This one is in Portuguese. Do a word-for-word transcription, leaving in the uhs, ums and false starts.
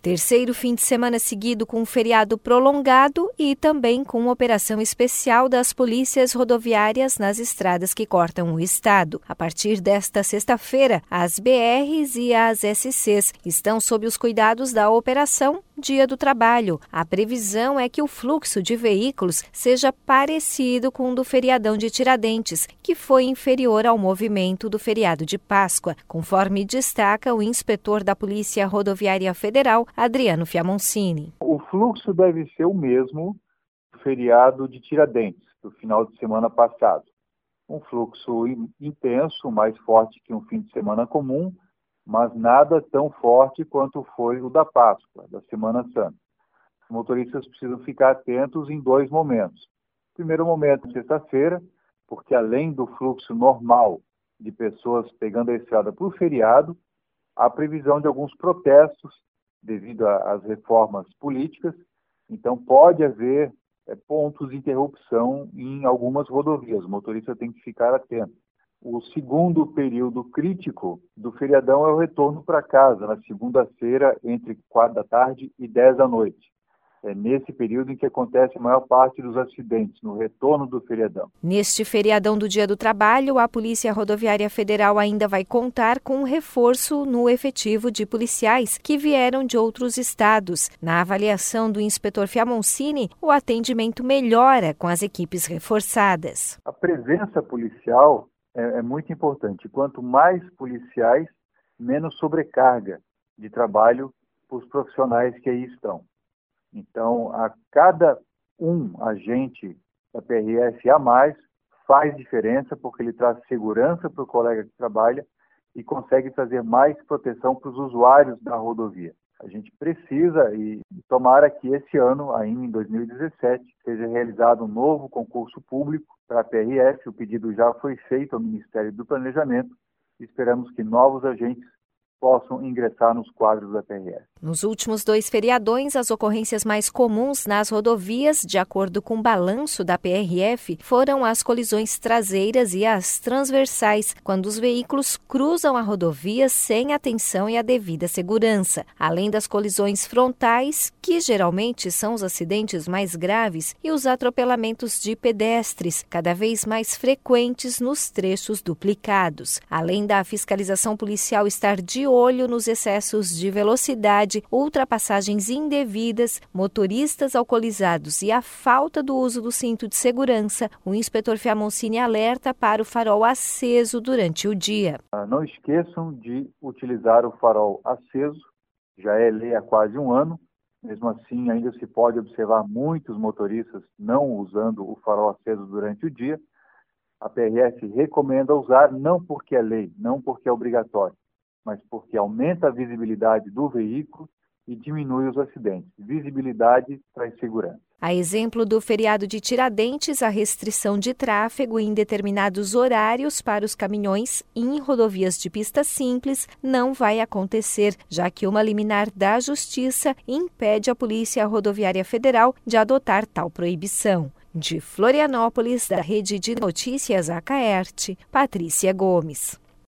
Terceiro fim de semana seguido com um feriado prolongado e também com uma operação especial das polícias rodoviárias nas estradas que cortam o estado. A partir desta sexta-feira, as B Rs e as S Cs estão sob os cuidados da operação Dia do Trabalho. A previsão é que o fluxo de veículos seja parecido com o do feriadão de Tiradentes, que foi inferior ao movimento do feriado de Páscoa, conforme destaca o inspetor da Polícia Rodoviária Federal, Adriano Fiamoncini. O fluxo deve ser o mesmo do feriado de Tiradentes, do final de semana passado. Um fluxo intenso, mais forte que um fim de semana comum, mas nada tão forte quanto foi o da Páscoa, da Semana Santa. Os motoristas precisam ficar atentos em dois momentos. Primeiro momento, sexta-feira, porque além do fluxo normal de pessoas pegando a estrada para o feriado, há previsão de alguns protestos devido às reformas políticas, então pode haver é, pontos de interrupção em algumas rodovias, o motorista tem que ficar atento. O segundo período crítico do feriadão é o retorno para casa, na segunda-feira, entre quatro da tarde e dez da noite. É nesse período em que acontece a maior parte dos acidentes, no retorno do feriadão. Neste feriadão do Dia do Trabalho, a Polícia Rodoviária Federal ainda vai contar com um reforço no efetivo de policiais que vieram de outros estados. Na avaliação do inspetor Fiamoncini, o atendimento melhora com as equipes reforçadas. A presença policial é, é muito importante. Quanto mais policiais, menos sobrecarga de trabalho para os profissionais que aí estão. Então, a cada um agente da P R F a mais faz diferença porque ele traz segurança para o colega que trabalha e consegue trazer mais proteção para os usuários da rodovia. A gente precisa, e tomara que esse ano, ainda em dois mil e dezessete, seja realizado um novo concurso público para a P R F. O pedido já foi feito ao Ministério do Planejamento e esperamos que novos agentes possam ingressar nos quadros da P R F. Nos últimos dois feriadões, as ocorrências mais comuns nas rodovias, de acordo com o balanço da P R F, foram as colisões traseiras e as transversais, quando os veículos cruzam a rodovia sem atenção e a devida segurança, além das colisões frontais, que geralmente são os acidentes mais graves, e os atropelamentos de pedestres, cada vez mais frequentes nos trechos duplicados. Além da fiscalização policial estar de olho nos excessos de velocidade, ultrapassagens indevidas, motoristas alcoolizados e a falta do uso do cinto de segurança, o inspetor Fiamoncini alerta para o farol aceso durante o dia. Não esqueçam de utilizar o farol aceso, já é lei há quase um ano, mesmo assim ainda se pode observar muitos motoristas não usando o farol aceso durante o dia. A P R F recomenda usar não porque é lei, não porque é obrigatório, mas porque aumenta a visibilidade do veículo e diminui os acidentes. Visibilidade traz segurança. A exemplo do feriado de Tiradentes, a restrição de tráfego em determinados horários para os caminhões em rodovias de pista simples não vai acontecer, já que uma liminar da Justiça impede a Polícia Rodoviária Federal de adotar tal proibição. De Florianópolis, da Rede de Notícias A C A E R T, Patrícia Gomes.